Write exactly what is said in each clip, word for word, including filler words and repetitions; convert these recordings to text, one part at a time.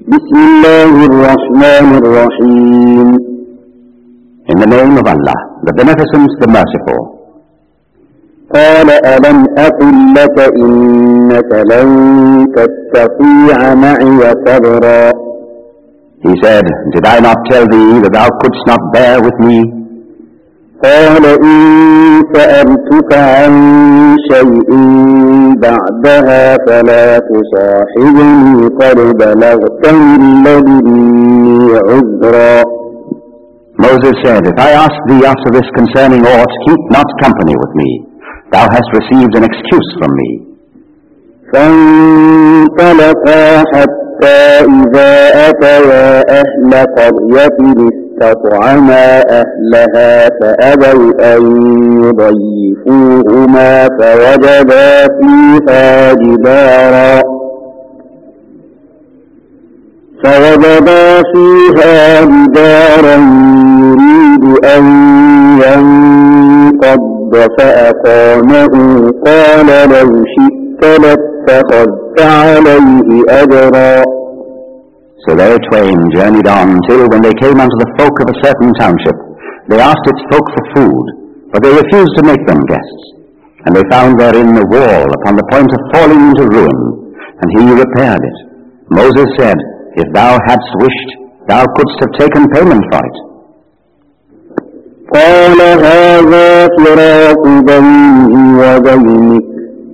بسم الله الرحمن الرحيم. In the name of Allah, the Beneficent, the Merciful. قال ألم أقل لك إنك لن تستطيع معي صبرا. He said, Did I not tell thee that thou couldst not bear with me? قال إن سألتك عن شيء بعدها فلا تصاحبني قد بلغت من لدني عذرا. Moses said, If I ask thee after this concerning aught, keep not company with me. Thou hast received an excuse from me. فانطلقا حتى إذا أتيا أهل قرية استطعما أهلها فأبوا أن يضيفوهما فوجدا فيها جدارا فوجدا فيها جدارا يريد أن ينقض فأقامه قال لو شئت لاتخذت عليه أجرا. So they twain journeyed on till when they came unto the folk of a certain township, they asked its folk for food, but they refused to make them guests. And they found therein a wall upon the point of falling into ruin, and he repaired it. Moses said, If thou hadst wished, thou couldst have taken payment for it. قال هذا فراق بيني وبينك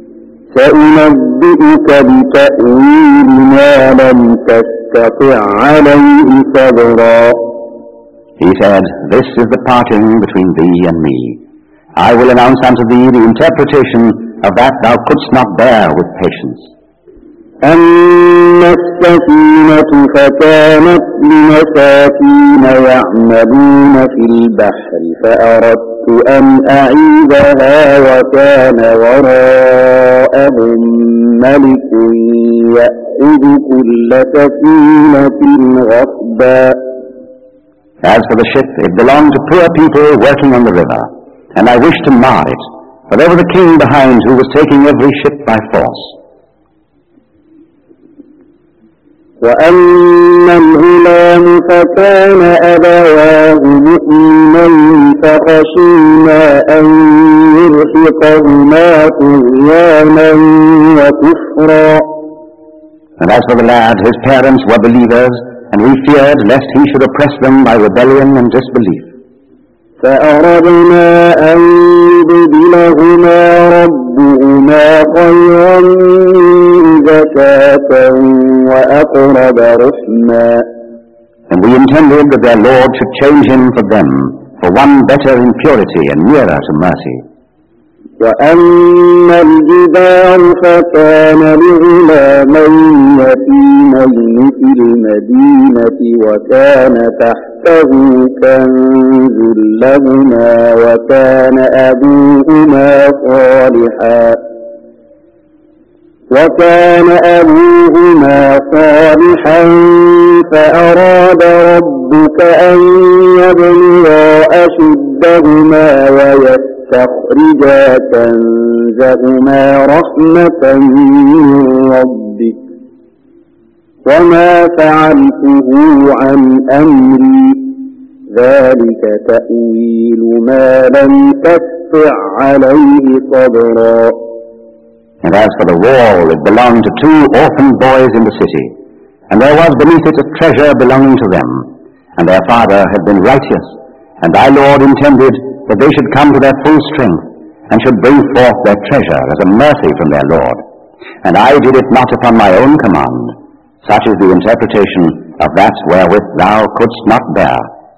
سأنبئك بتأويل ما لم تستطع عليه صبرا. He said, This is the parting between thee and me. I will announce unto thee the interpretation of that thou couldst not bear with patience. أما السفينة فكانت لمساكين يعملون في البحر فأردت أن أعيدها وكان وراءهم ملك يأخذ كل سفينة غصبا. As for the ship, it belonged to poor people working on the river, and I wished to mar it, for there was a king behind who was taking every ship by force. وأما الغلام فكان أبواه مؤمنين فخشينا أن يرهقهما طغيانا وكفرا. And as for the lad, his parents were believers, and we feared lest he should oppress them by rebellion and disbelief. فأردنا أن يبدلهما ربهما خيرا زكاة وأقرب رحما. And we intended that their Lord should change him for them, for one better in purity and nearer to mercy. وأما الجدار فكان لغلامين يتيمين في المدينة وكان تحته كنز لهما وكان أبوهما صالحا وكان أبوهما صالحا فأراد ربك أن يبلغا أشدهما ويستخرجا تخرجا كنزهما رحمة من ربك وما فعلته عن أمري ذلك تأويل ما لم تستطع عليه صبرا. And as for the wall, it belonged to two orphan boys in the city, and there was beneath it a treasure belonging to them, and their father had been righteous, and thy Lord intended that they should come to their full strength, and should bring forth their treasure as a mercy from their Lord. And I did it not upon my own command. Such is the interpretation of that wherewith thou couldst not bear.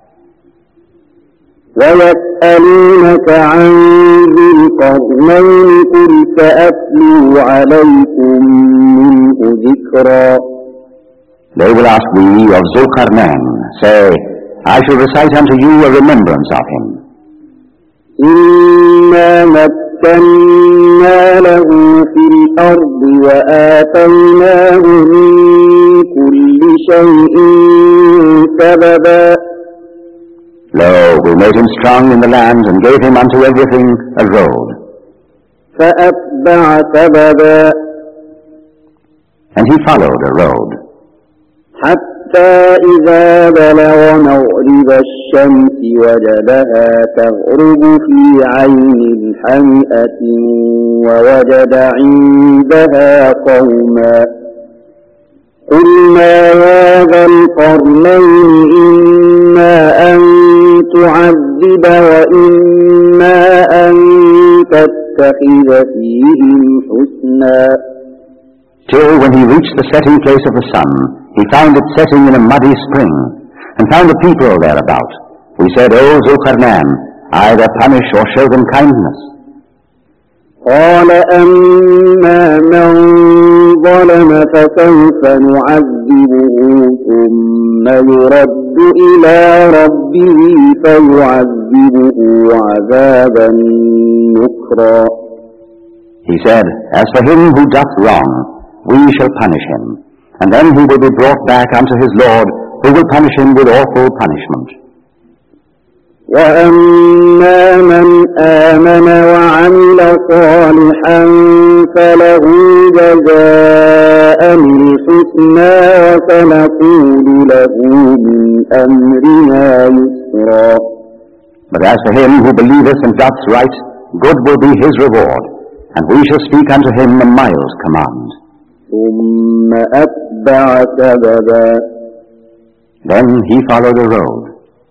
وَيَسْأَلُونَكَ عَنْ ذِي الْقَرْنَيْنِ قُلْ سَأَتْلُو عَلَيْكُمْ مِنْهُ ذِكْرًا. They will ask thee of Zulqarnain. Say, I shall recite unto you a remembrance of him. إِنَّا مَكَّنَّا لَهُ فِي الْأَرْضِ وَآتَيْنَاهُ مِنْ كُلِّ شَيْءٍ سَبَبًا. Lo, we made him strong in the land, and gave him unto everything a road. فَأَتْبَعَ سَبَبًا. And he followed a road. حتى إذا بلغ مغرب الشمس وجدها تغرب في عين حمئة ووجد عندها قوما قلنا يا ذا القرنين إما أن تعذب وإما أن تتخذ فيهم حسنا. Till when he reached the setting place of the sun, he found it setting in a muddy spring, and found the people thereabout. We said, O Zulqarnain, either punish or show them kindness. قال أما من ظلم فسوف نعذبه ثم يرد إلى ربه فيعذبه عذابا نكرا. He said, As for him who doth wrong, we shall punish him, and then he will be brought back unto his Lord, who will punish him with awful punishment. وَأَمَّا مَنْ آمَنَ وَعَمِلَ صَالِحًا فَلَهُ جَزَاءً الْحُسْنَى وَسَنَقُولُ لَهُ مِنْ أَمْرِنَا يُسْرًا. But as for him who believeth and doth right, good will be his reward, and we shall speak unto him a mild command. ثُمَّ أَتْبَعَ سَبَبًا. Then he followed a road,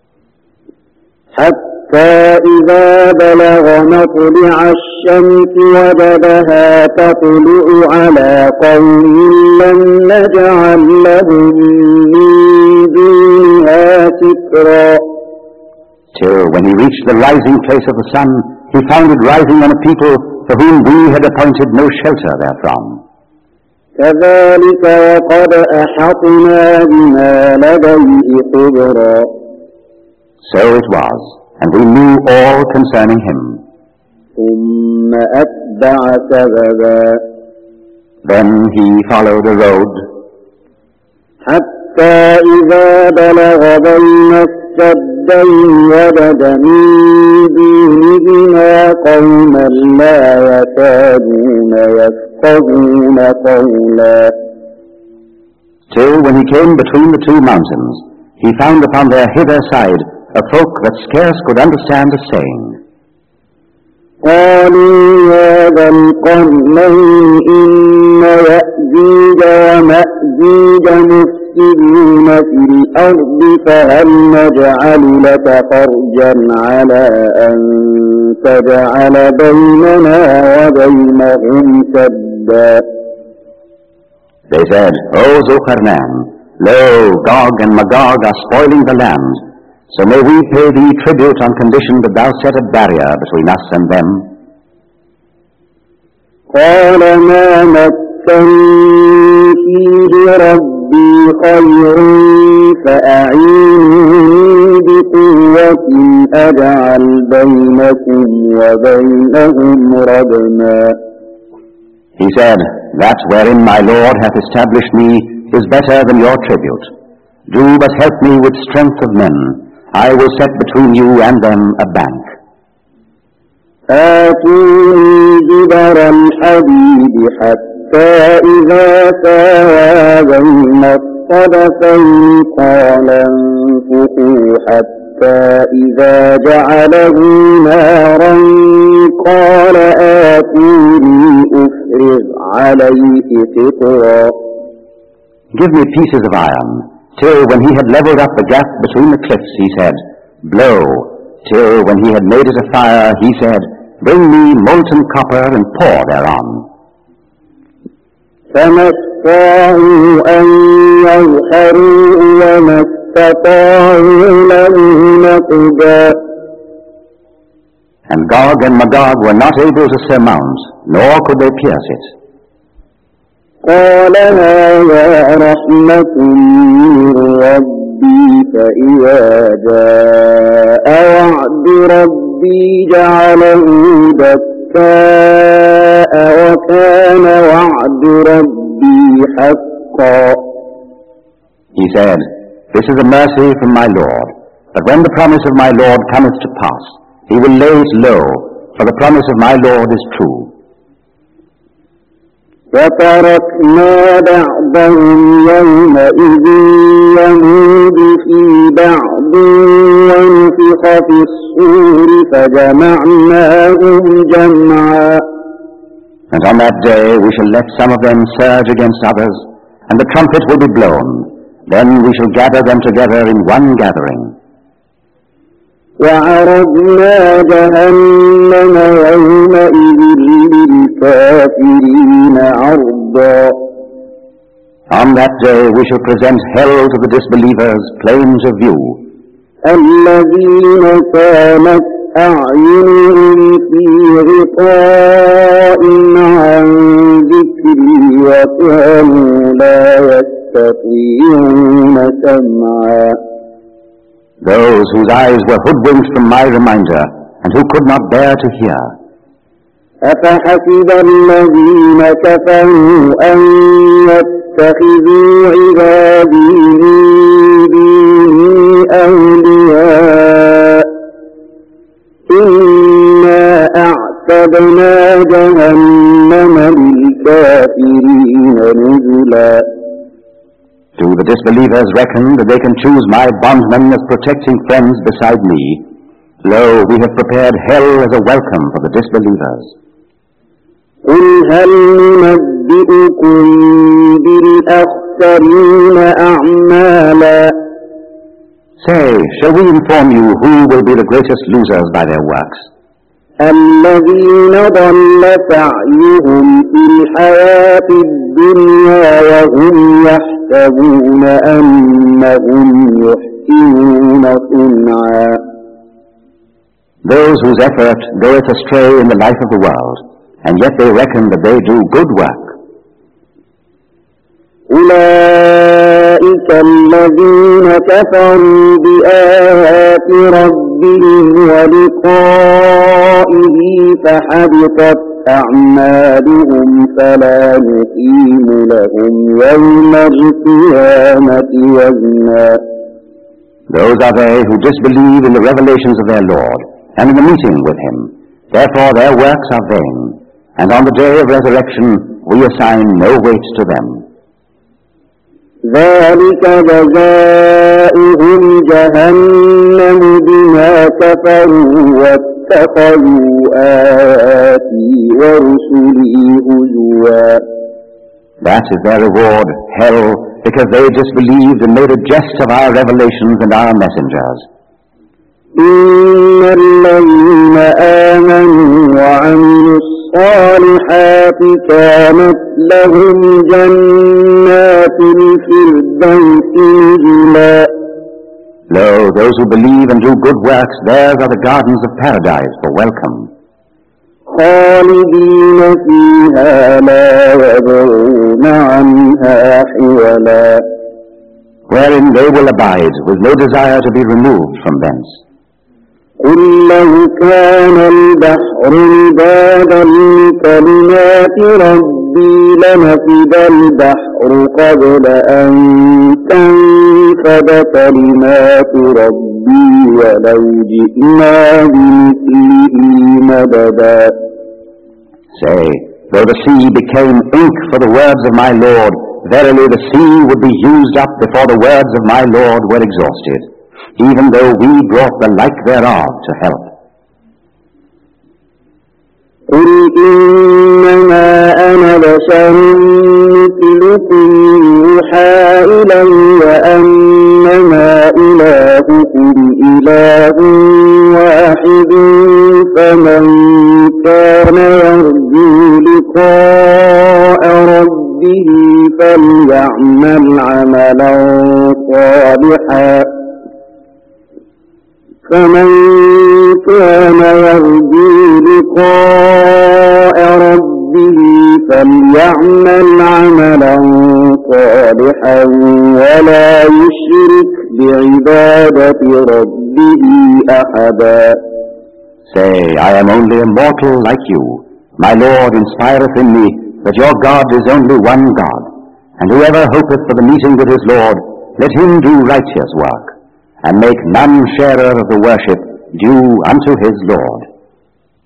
حتى إذا بلغ مطلع الشمس وجدها تطلع على قوم لم نجعل لهم من دونها سترا. till when he reached the rising place of the sun, he found it rising on a people for whom we had appointed no shelter therefrom. كذلك وقد أحطنا بما لديه خبرا. So it was, and we knew all concerning him. ثم أتبع سببا. Then he followed a road, حتى إذا بلغ بين السدين وجد من دونهما قوما لا يكادون يفقهون قولا. till when he came between the two mountains, he found upon their hither side a folk that scarce could understand a saying. قالوا يا ذا القرنين إن يأجوج ومأجوج مفسدون في الأرض فهل نجعل لك خرجا على أن تجعل بيننا وبينهم سدا. They said, O Zulqarnain, lo, Gog and Magog are spoiling the land, so may we pay thee tribute on condition that thou set a barrier between us and them. قال ما مكني فيه ربي خير فأعينوني بقوة أجعل بينكم وبينهم ردما. He said, That wherein my Lord hath established me is better than your tribute. Do but help me with strength of men. I will set between you and them a bank. آتوني جبر الحديد حتى إذا ساوى بين الصدفين قال انفخوا حتى إذا جعله نارا قال آتوني أفرغ عليه قطرا. Give me pieces of iron, till when he had levelled up the gap between the cliffs, he said, Blow, till when he had made it a fire, he said, Bring me molten copper and pour thereon. فما استطاعوا أن يظهروه وما استطاعوا له نقبا. And Gog and Magog were not able to surmount, nor could they pierce it. قال هذا رحمة من ربي فإذا جاء وعد ربي جعله دكاء وكان وعد ربي حقا. He said, This is a mercy from my Lord, but when the promise of my Lord cometh to pass, he will lay it low, for the promise of my Lord is true. وتركنا بعضهم يومئذ وثمود في بعض ونفخ في الصور فجمعناهم جمعا. And on that day we shall let some of them surge against others, and the trumpet will be blown. Then we shall gather them together in one gathering. وعرضنا جهنم يومئذ للكافرين عرضا. On that day we shall present hell to the disbelievers, plain to view. الذين كانت أعينهم في غطاء عن ذكري وكانوا لا يستطيعون سمعا. Those whose eyes were hoodwinked from my reminder, and who could not bear to hear. أفحسب الذين كفروا أن يتخذوا عبادي من دوني أولياء إنا أعتدنا جهنم للكافرين نزلا. Do the disbelievers reckon that they can choose my bondmen as protecting friends beside me? Lo, we have prepared hell as a welcome for the disbelievers. قل هل ننبئكم بالأخسرين أعمالا. Say, shall we inform you who will be the greatest losers by their works? الذين ضل سعيهم في الحياة الدنيا وهم يحسبون أنهم يحسنون صنعا. Those whose effort goeth astray in the life of the world, and yet they reckon that they do good work. أولئك الذين كفروا بآيات ربهم ولقائه فحبطت أعمالهم فلا نقيم لهم يوم القيامة وزنا. Those are they who disbelieve in the revelations of their Lord, and in the meeting with Him. Therefore their works are vain, and on the day of resurrection we assign no weight to them. ذلك جزاؤهم جهنم بما كفروا واتخذوا آياتي ورسلي هزوا. That is their reward, hell, because they disbelieved and made a jest of our revelations and our messengers. إن الذين آمنوا وعملوا الصالحات كانت لهم جنات الفردوس نزلا. Lo, those who believe and do good works, theirs are the gardens of paradise for welcome. خالدين فيها لا يبغون عنها حولا. Wherein they will abide, with no desire to be removed from thence. قل لو كان البحر مدادا لكلمات ربي لنفد البحر قبل أن تنفد كلمات ربي ولو جئنا بمثله مددا. Say, though the sea became ink for the words of my Lord, verily the sea would be used up before the words of my Lord were exhausted, even though we brought the like thereof to help. قل إنما أنا بشر مثلكم يوحى إلي أنما إلهكم إله واحد فمن كان يرجو لقاء ربه فليعمل عملا صالحا فمن كان يرجو لقاء ربه فليعمل عملا صالحا ولا يشرك بعبادة ربه أحدا. Say, I am only a mortal like you. My Lord inspireth in me that your God is only one God, and whoever hopeth for the meeting with his Lord, let him do righteous work, and make none sharer of the worship due unto his Lord.